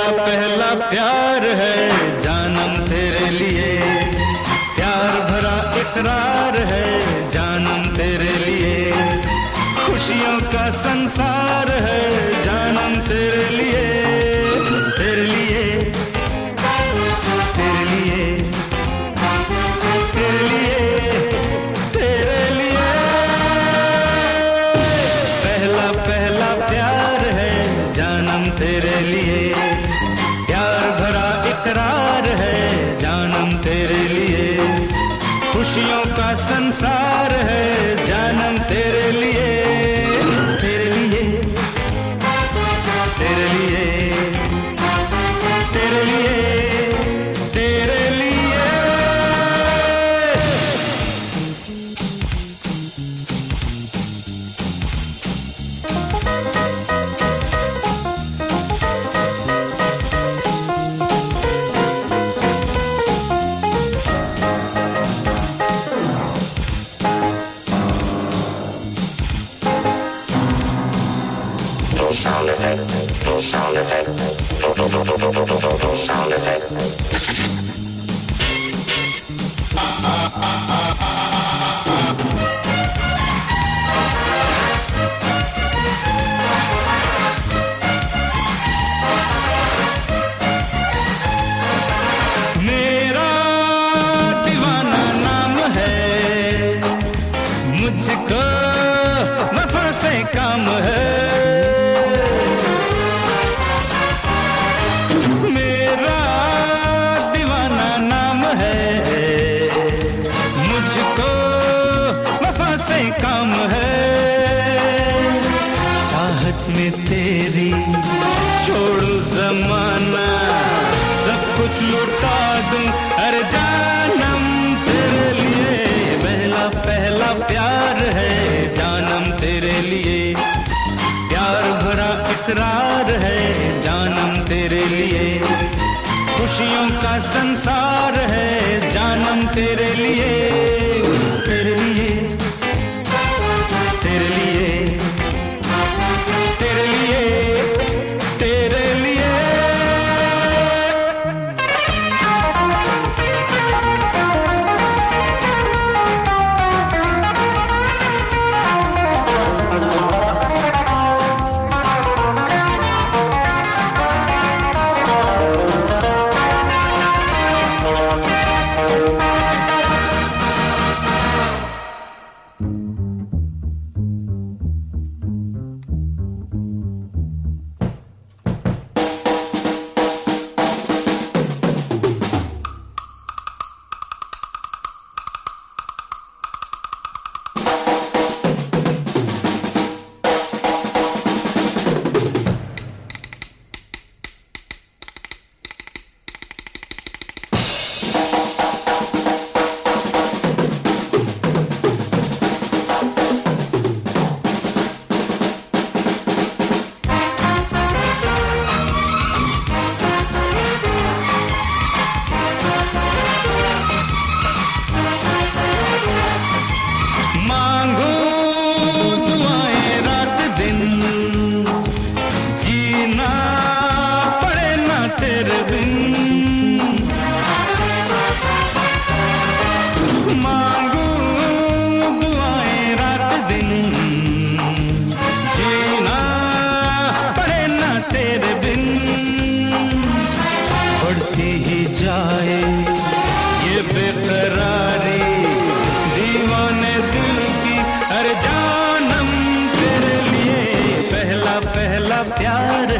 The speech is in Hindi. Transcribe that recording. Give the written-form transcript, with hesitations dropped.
पहला प्यार है जानम तेरे लिए, प्यार भरा इकरार है जानम तेरे लिए, खुशियों का संसार है जानम तेरे लिए, तेरे लिए, तेरे लिए, तेरे लिए, तेरे लिए। पहला पहला प्यार है जानम तेरे लिए, प्यार भरा इकरार है जानम तेरे लिए, खुशियों का संसार है जानम तेरे लिए, तेरे लिए, तेरे लिए, तेरे लिए, तेरे लिए। Sound effect, sound effect, sound effect. मेरा दीवाना नाम है, मुझको वफा से काम है, मेरा दीवाना नाम है, मुझको वफा से काम है, चाहत में तेरी छोड़ू जमाना, सब कुछ लुटा दूं हर जानम तेरे लिए, पहला पहला प्यार है जानम तेरे लिए, प्यार भरा इकरार है जानम तेरे लिए, खुशियों का संसार है जानम तेरे लिए, तेरे लिए, तेरे लिए, तेरे लिए, तेरे लिए। जाए ये बेकरारी दीवाने दिल की हर जानम तेरे लिए, पहला पहला प्यार